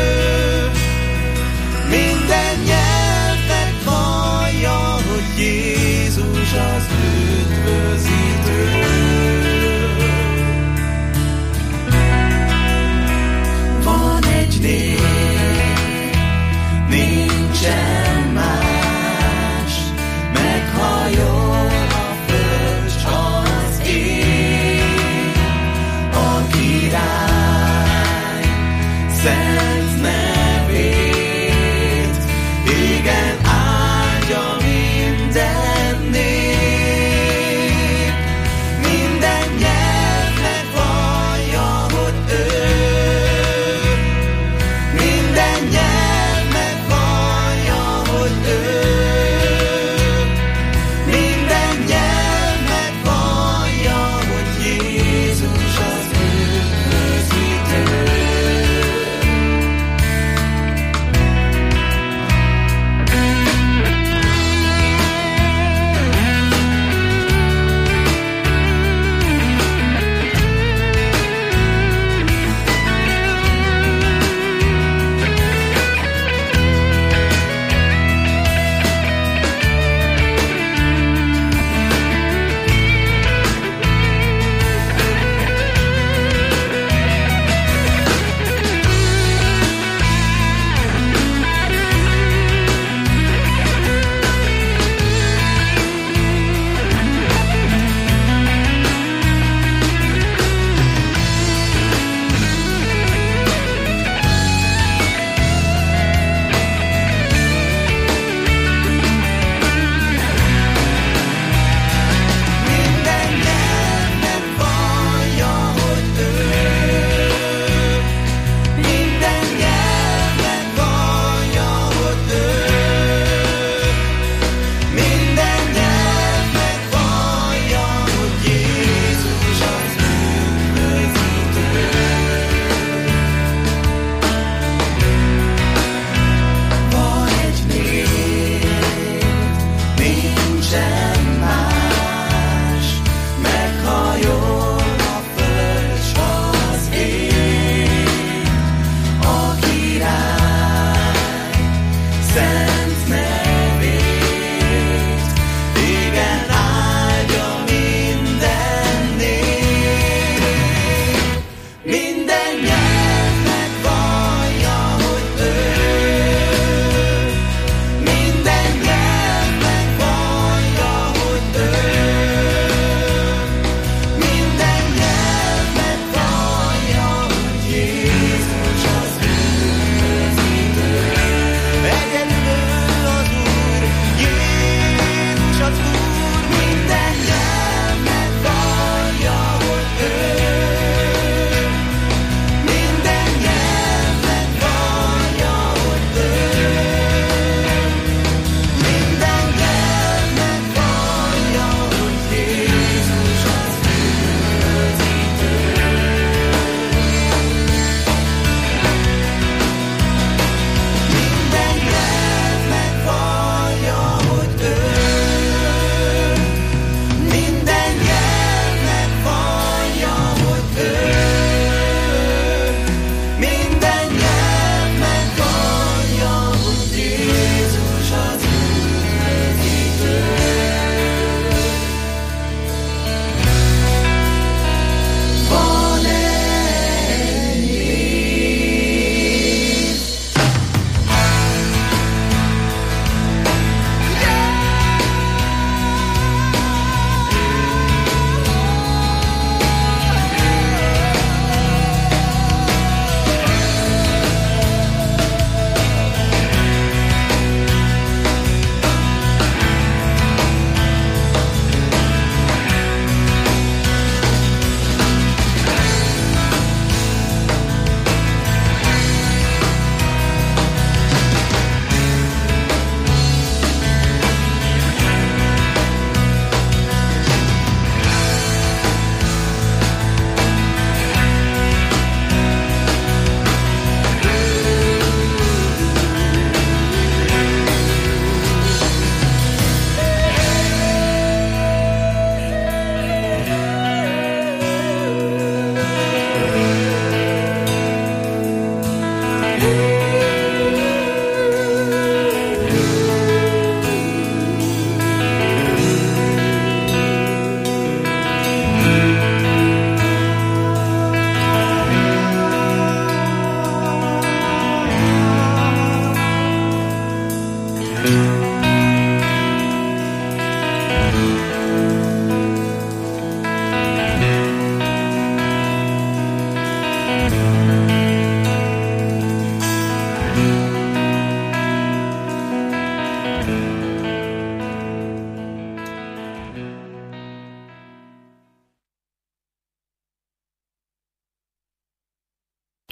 minden nyelv megvallja, hogy Jézus az üdvözítő.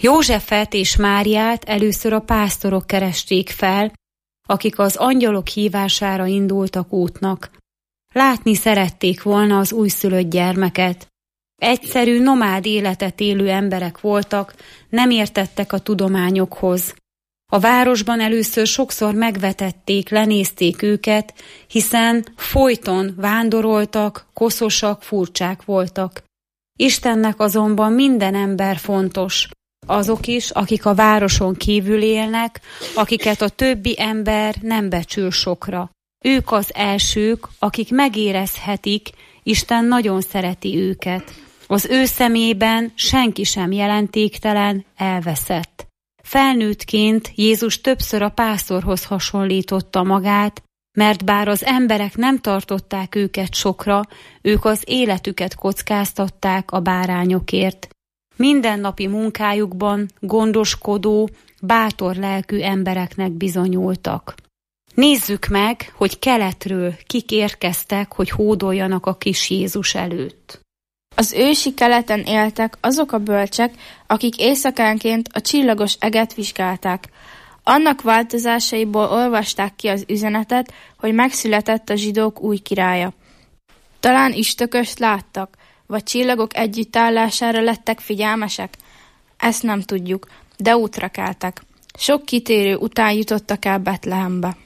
Józsefet és Máriát először a pásztorok keresték fel, akik az angyalok hívására indultak útnak. Látni szerették volna az újszülött gyermeket. Egyszerű, nomád életet élő emberek voltak, nem értettek a tudományokhoz. A városban először sokszor megvetették, lenézték őket, hiszen folyton vándoroltak, koszosak, furcsák voltak. Istennek azonban minden ember fontos. Azok is, akik a városon kívül élnek, akiket a többi ember nem becsül sokra. Ők az elsők, akik megérezhetik, Isten nagyon szereti őket. Az ő szemében senki sem jelentéktelen, elveszett. Felnőttként Jézus többször a pásztorhoz hasonlította magát, mert bár az emberek nem tartották őket sokra, ők az életüket kockáztatták a bárányokért. Mindennapi munkájukban gondoskodó, bátor lelkű embereknek bizonyultak. Nézzük meg, hogy keletről kik érkeztek, hogy hódoljanak a kis Jézus előtt. Az ősi keleten éltek azok a bölcsek, akik éjszakánként a csillagos eget vizsgálták. Annak változásaiból olvasták ki az üzenetet, hogy megszületett a zsidók új királya. Talán üstököst láttak, vagy csillagok együttállására lettek figyelmesek? Ezt nem tudjuk, de útra keltek. Sok kitérő után jutottak el Betlehembe.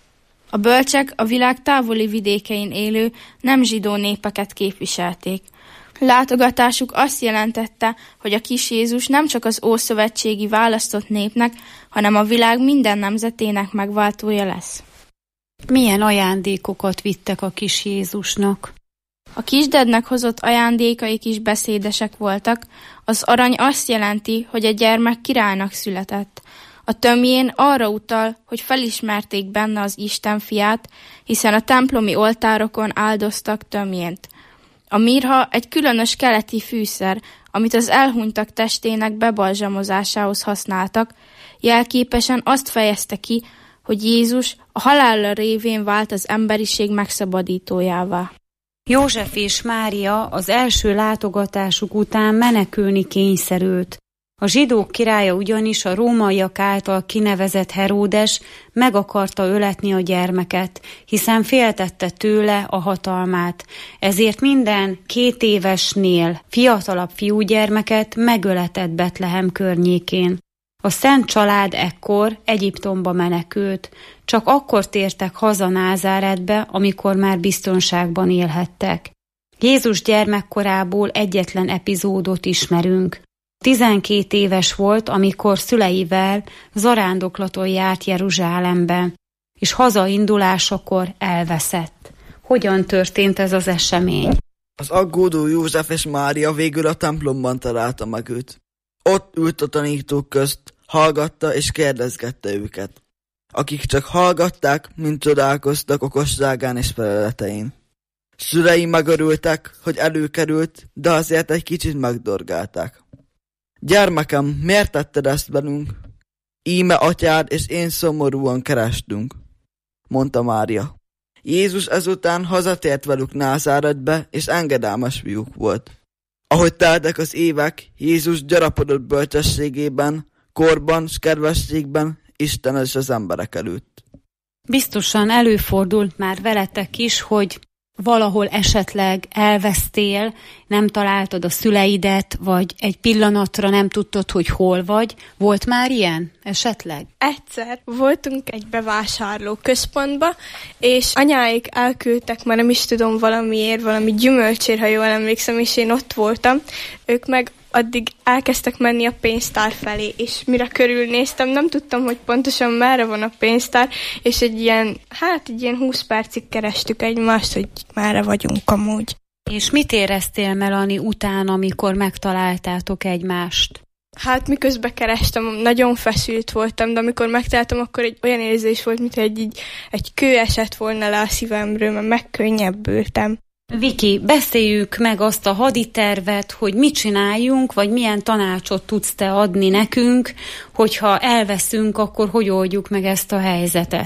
A bölcsek a világ távoli vidékein élő nem zsidó népeket képviselték. Látogatásuk azt jelentette, hogy a kis Jézus nem csak az ószövetségi választott népnek, hanem a világ minden nemzetének megváltója lesz. Milyen ajándékokat vittek a kis Jézusnak? A kisdednek hozott ajándékaik is beszédesek voltak. Az arany azt jelenti, hogy a gyermek királynak született. A tömjén arra utal, hogy felismerték benne az Isten fiát, hiszen a templomi oltárokon áldoztak tömjént. A mirha egy különös keleti fűszer, amit az elhunytak testének bebalzsamozásához használtak, jelképesen azt fejezte ki, hogy Jézus a halála révén vált az emberiség megszabadítójává. József és Mária az első látogatásuk után menekülni kényszerült. A zsidók királya ugyanis a rómaiak által kinevezett Heródes meg akarta öletni a gyermeket, hiszen féltette tőle a hatalmát. Ezért minden két évesnél fiatalabb fiúgyermeket megöletett Betlehem környékén. A szent család ekkor Egyiptomba menekült, csak akkor tértek haza Názáretbe, amikor már biztonságban élhettek. Jézus gyermekkorából egyetlen epizódot ismerünk. Tizenkét éves volt, amikor szüleivel zarándoklaton járt Jeruzsálembe, és hazaindulásakor elveszett. Hogyan történt ez az esemény? Az aggódó József és Mária végül a templomban találta meg őt. Ott ült a tanítók közt, hallgatta és kérdezgette őket, akik csak hallgatták, mint csodálkoztak okosságán és feleletein. Szülei megörültek, hogy előkerült, de azért egy kicsit megdorgálták. Gyermekem, miért tetted ezt velünk? Íme atyád és én szomorúan kerestünk, mondta Mária. Jézus ezután hazatért velük Názáretbe, és engedelmes fiúk volt. Ahogy teltek az évek, Jézus gyarapodott bölcsességében, korban s kedvességben, Isten és az emberek előtt. Biztosan előfordult már veletek is, hogy valahol esetleg elvesztél, nem találtad a szüleidet, vagy egy pillanatra nem tudtad, hogy hol vagy. Volt már ilyen esetleg? Egyszer voltunk egy bevásárló központba, és anyáik elküldtek, már nem is tudom valamiért, valami gyümölcsért, ha jól emlékszem, és én ott voltam. Ők meg addig elkezdtek menni a pénztár felé, és mire körülnéztem, nem tudtam, hogy pontosan merre van a pénztár, és egy ilyen, hát egy ilyen húsz percig kerestük egymást, hogy merre vagyunk amúgy. És mit éreztél, Melanie, utána, amikor megtaláltátok egymást? Hát miközben kerestem, nagyon feszült voltam, de amikor megtaláltam, akkor egy olyan érzés volt, mintha egy, egy, egy kő esett volna le a szívemről, mert megkönnyebbültem. Viki, beszéljük meg azt a haditervet, hogy mit csináljunk, vagy milyen tanácsot tudsz te adni nekünk, hogyha elveszünk, akkor hogy oldjuk meg ezt a helyzetet?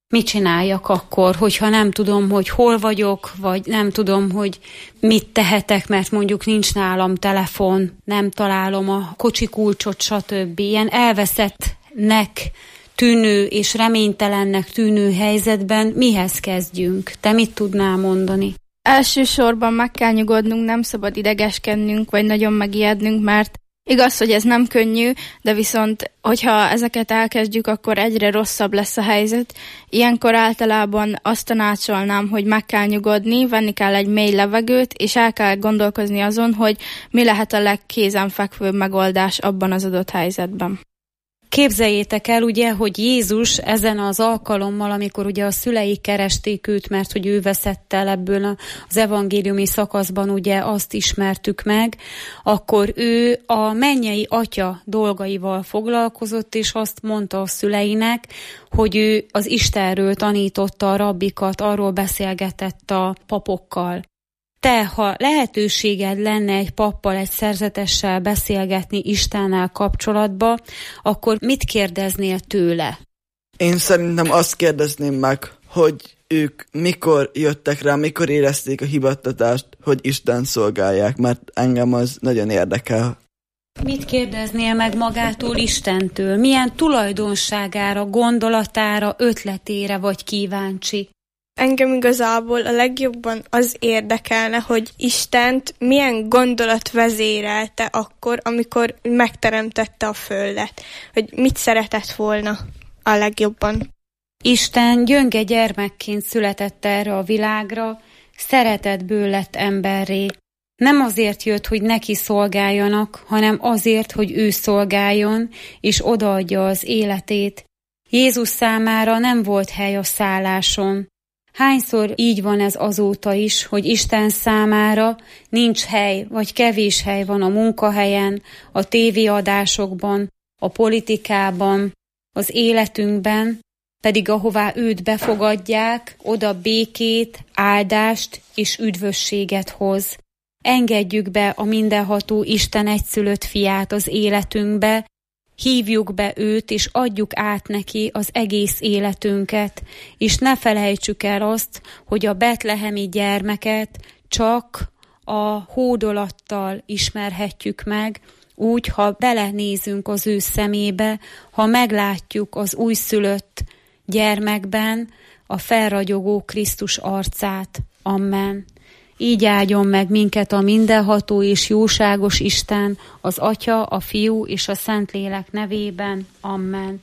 Mit csináljak akkor, hogyha nem tudom, hogy hol vagyok, vagy nem tudom, hogy mit tehetek, mert mondjuk nincs nálam telefon, nem találom a kocsi kulcsot, stb. Ilyen elveszettnek tűnő és reménytelennek tűnő helyzetben mihez kezdjünk? Te mit tudnál mondani? Elsősorban meg kell nyugodnunk, nem szabad idegeskednünk, vagy nagyon megijednünk, mert igaz, hogy ez nem könnyű, de viszont, hogyha ezeket elkezdjük, akkor egyre rosszabb lesz a helyzet. Ilyenkor általában azt tanácsolnám, hogy meg kell nyugodni, venni kell egy mély levegőt, és el kell gondolkozni azon, hogy mi lehet a legkézenfekvőbb megoldás abban az adott helyzetben. Képzeljétek el, ugye, hogy Jézus ezen az alkalommal, amikor ugye a szülei keresték őt, mert hogy ő veszett el ebből az evangéliumi szakaszban, ugye azt ismertük meg, akkor ő a mennyei atya dolgaival foglalkozott, és azt mondta a szüleinek, hogy ő az Istenről tanította a rabbikat, arról beszélgetett a papokkal. Te, ha lehetőséged lenne egy pappal, egy szerzetessel beszélgetni Istennel kapcsolatba, akkor mit kérdeznél tőle? Én szerintem azt kérdezném meg, hogy ők mikor jöttek rá, mikor érezték a hivattatást, hogy Isten szolgálják, mert engem az nagyon érdekel. Mit kérdeznél meg magától Istentől? Milyen tulajdonságára, gondolatára, ötletére vagy kíváncsi? Engem igazából a legjobban az érdekelne, hogy Istent milyen gondolat vezérelte akkor, amikor megteremtette a földet. Hogy mit szeretett volna a legjobban. Isten gyönge gyermekként született erre a világra, szeretetből lett emberré. Nem azért jött, hogy neki szolgáljanak, hanem azért, hogy ő szolgáljon, és odaadja az életét. Jézus számára nem volt hely a szálláson. Hányszor így van ez azóta is, hogy Isten számára nincs hely, vagy kevés hely van a munkahelyen, a tévéadásokban, a politikában, az életünkben, pedig ahová őt befogadják, oda békét, áldást és üdvösséget hoz. Engedjük be a mindenható Isten egyszülött fiát az életünkbe, hívjuk be őt, és adjuk át neki az egész életünket, és ne felejtsük el azt, hogy a betlehemi gyermeket csak a hódolattal ismerhetjük meg, úgy, ha belenézünk az ő szemébe, ha meglátjuk az újszülött gyermekben a felragyogó Krisztus arcát. Amen. Így áldjon meg minket a mindenható és jóságos Isten, az Atya, a Fiú és a Szentlélek nevében. Amen.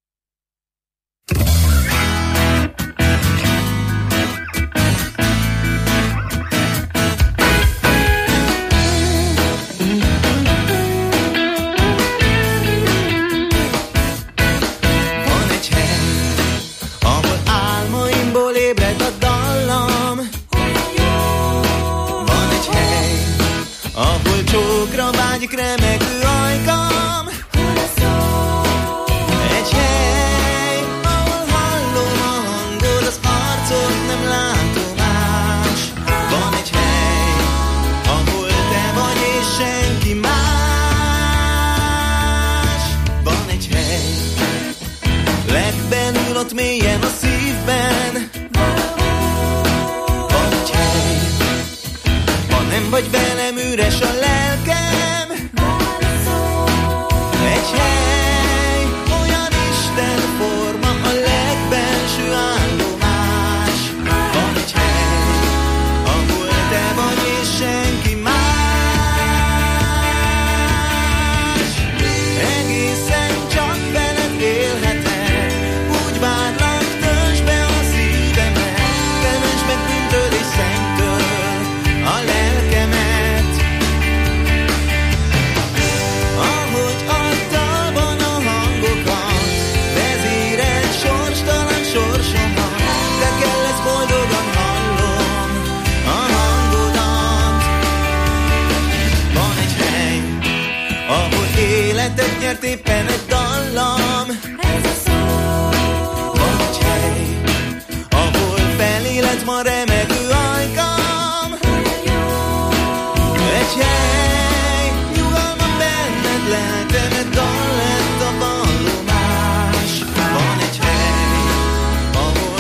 Van egy hely, ahol álmaimból ébred a dallam. Ahol csókra vágyik remegő ajkam. Egy hely, ahol hallom a hangod, az arcod nem látom más. Van egy hely, ahol te vagy és senki más. Van egy hely, legbenül ott mélyen a szívben. Van egy hely, ha nem vagy velem, üres a lelkem. Egy hely, olyan Isten forma, a legbenső állomás. Van egy hely, ahol te vagy és senki más. Egészen csak veled élhetek, úgy várlak, töltsd be a szívemet, temesd meg bűntől és szennytől a lelkemet. Ahogy a dalban a hangokat vezérel sorstalan sorsomat, de kell lesz boldogan hallom a hangodat. Van egy hely, ahol életet nyert éppen egy dallam. Van egy hely, ahol feléled ma remegő ajkam. Egy hely, nyugalma benned, lelkemet dal lett a vallomás. Van egy hely, ahol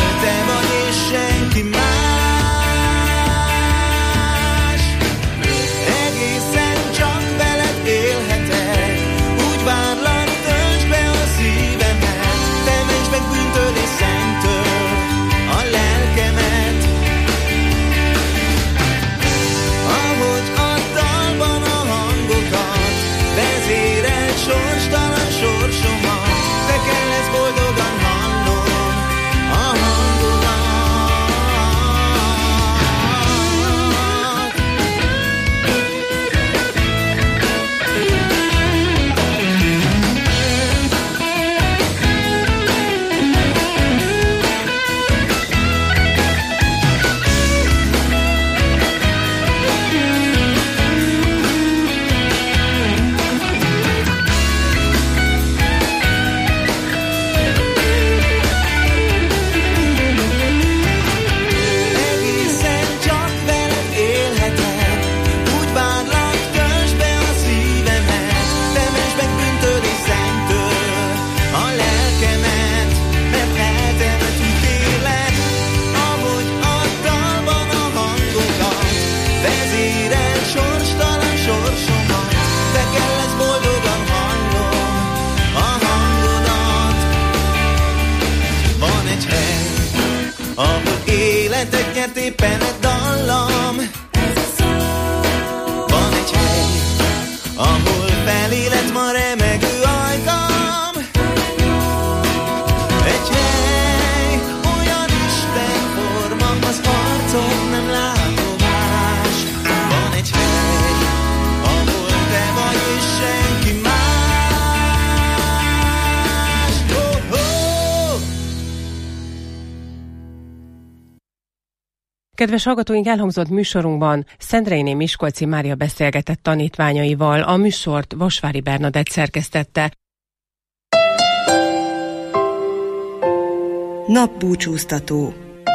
nyert éppen egy dallam. Van egy hely, ahol felé lett ma remegő ajkam. Egy hely, olyan Isten forma, az arcot nem látomás. Van egy hely, ahol te vagy és senki más. Oh, oh. Kedves hallgatóink, elhangzott műsorunkban Szendreiné Miskolci Mária beszélgetett tanítványaival, a műsort Vasvári Bernadett szerkesztette. Napbúcsúztató.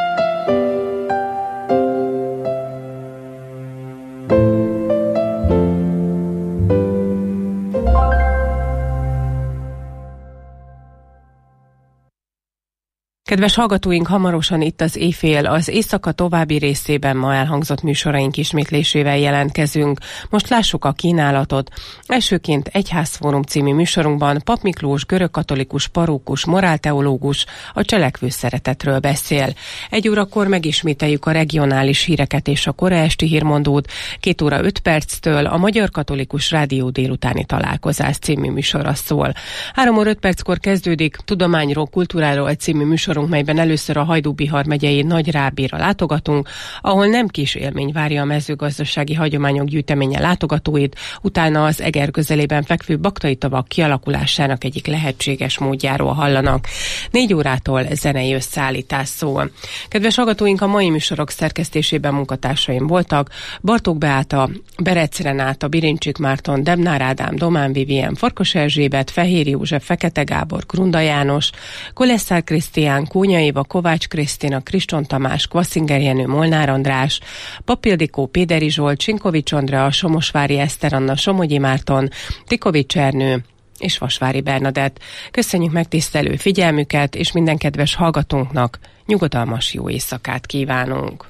Kedves hallgatóink, hamarosan itt az éjfél, az éjszaka további részében ma elhangzott műsoraink ismétlésével jelentkezünk. Most lássuk a kínálatot. Elsőként Egyházfórum című műsorunkban Pap Miklós görögkatolikus parókus morálteológus a cselekvő szeretetről beszél. Egy órakor megismételjük a regionális híreket és a kora esti hírmondót. Két óra öt perctől a Magyar Katolikus Rádió délutáni találkozás című műsorra szól. Három óra öt perckor kezdődik Tudományról, kultúráról című műsorunk, melyben először a Hajdú-Bihar megyei Nagyrábéra látogatunk, ahol nem kis élmény várja a mezőgazdasági hagyományok gyűjteménye látogatóit, utána az Eger közelében fekvő Baktai tavak kialakulásának egyik lehetséges módjáról hallanak. Négy órától zenei összeállítás szól. Kedves hallgatóink, a mai műsorok szerkesztésében munkatársaim voltak: Bartók Beáta, Berec Renáta, Birincsik Márton, Demnár Ádám, Domán Vivien, Farkas Erzsébet, Fehér József, Fekete Gábor, Krunda János, Kolesszár Krisztián, Kónya Éva, Kovács Krisztina, Kriston Tamás, Kvasszinger Jenő, Molnár András, Papildikó, Péderi Zsolt, Csinkovics Andrea, Somosvári Eszter Anna, Somogyi Márton, Tikovics Ernő és Vasvári Bernadett. Köszönjük megtisztelő figyelmüket, és minden kedves hallgatónknak nyugodalmas jó éjszakát kívánunk.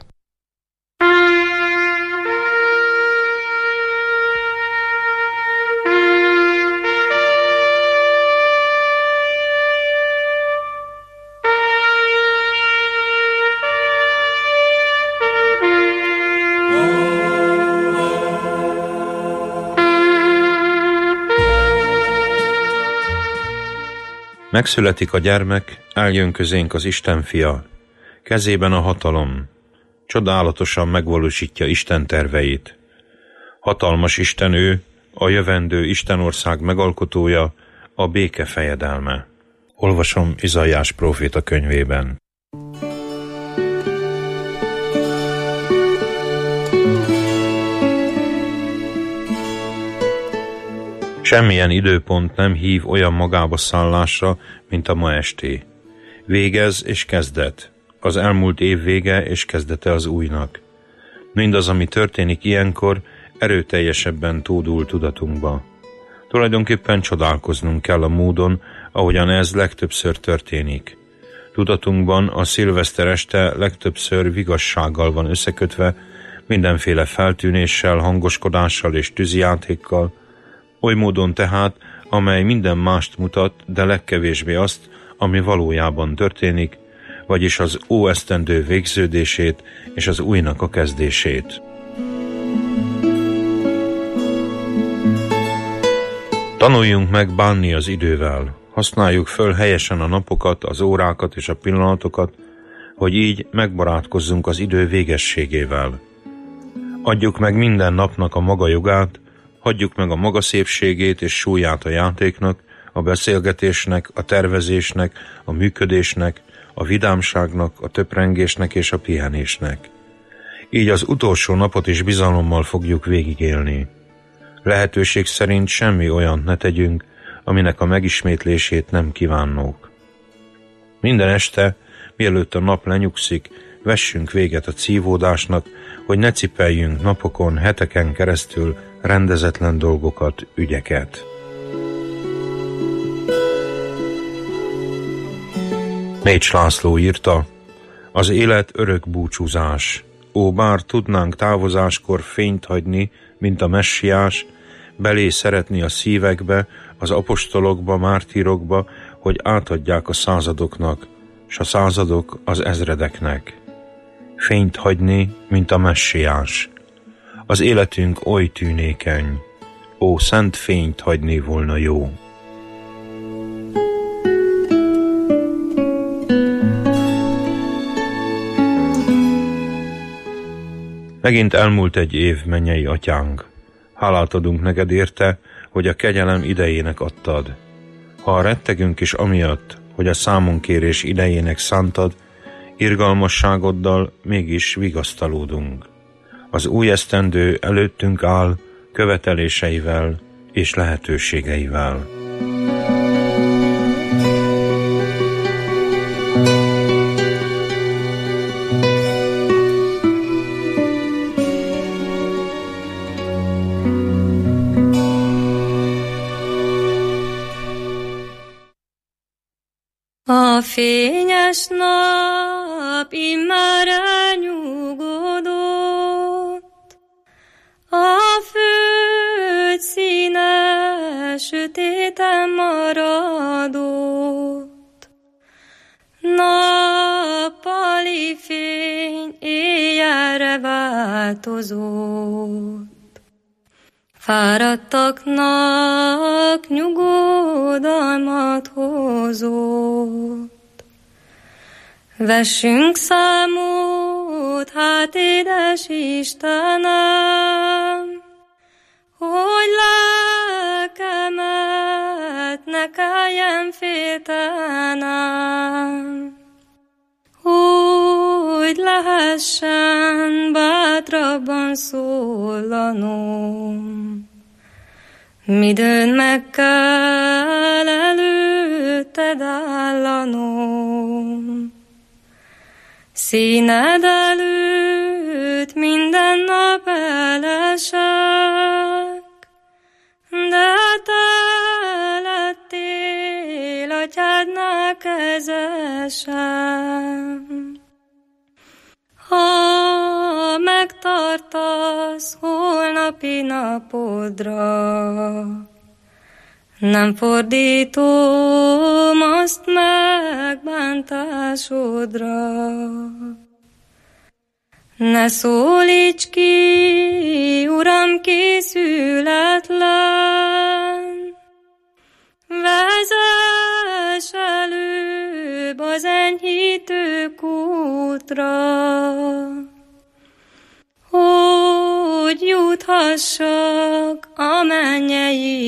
Megszületik a gyermek, eljön közénk az Isten fia, kezében a hatalom, csodálatosan megvalósítja Isten terveit. Hatalmas Isten ő, a jövendő Istenország megalkotója, a béke fejedelme. Olvasom Izaiás próféta könyvében. Semmilyen időpont nem hív olyan magába szállásra, mint a ma esté. Végez és kezdet. Az elmúlt év vége és kezdete az újnak. Mindaz, ami történik ilyenkor, erőteljesebben tódul tudatunkba. Tulajdonképpen csodálkoznunk kell a módon, ahogyan ez legtöbbször történik. Tudatunkban a szilveszter este legtöbbször vigassággal van összekötve, mindenféle feltűnéssel, hangoskodással és tűzijátékkal, oly módon tehát, amely minden mást mutat, de legkevésbé azt, ami valójában történik, vagyis az óesztendő végződését és az újnak a kezdését. Tanuljunk meg bánni az idővel, használjuk föl helyesen a napokat, az órákat és a pillanatokat, hogy így megbarátkozzunk az idő végességével. Adjuk meg minden napnak a maga jogát, hagyjuk meg a maga szépségét és súlyát a játéknak, a beszélgetésnek, a tervezésnek, a működésnek, a vidámságnak, a töprengésnek és a pihenésnek. Így az utolsó napot is bizalommal fogjuk végigélni. Lehetőség szerint semmi olyant ne tegyünk, aminek a megismétlését nem kívánnók. Minden este, mielőtt a nap lenyugszik, vessünk véget a cívódásnak, hogy ne cipeljünk napokon, heteken keresztül rendezetlen dolgokat, ügyeket. Mécs László írta: az élet örök búcsúzás. Ó, bár tudnánk távozáskor fényt hagyni, mint a messiás, belé szeretni a szívekbe, az apostolokba, mártírokba, hogy átadják a századoknak, s a századok az ezredeknek. fényt hagyni, mint a messiás. Az életünk oly tűnékeny, ó, szent fényt hagyni volna jó. Megint elmúlt egy év, mennyei atyánk. Hálát adunk neked érte, hogy a kegyelem idejének adtad. Ha rettegünk is amiatt, hogy a számonkérés idejének szántad, irgalmasságoddal mégis vigasztalódunk. Az új esztendő előttünk áll követeléseivel és lehetőségeivel. A fényes nap immár elnyugodott, a föld színe sötéten maradott. Nappali fény éjjelre változott, fáradtaknak nyugodalmat hozott. Vessünk számot, hát édes Istenem, hogy lelkemet ne kelljen féltenem, hogy lehessen bátrabban szólanom. Midőn meg kell előtted állanom, színed előtt minden nap elesek, de te lettél atyádnál kezesem. Ha megtartasz holnapi napodra, nem fordítom azt megbántásodra. Ne szólíts ki, Uram, készületlen, vezess előbb az enyhítő kútra, hogy juthassak a mennyei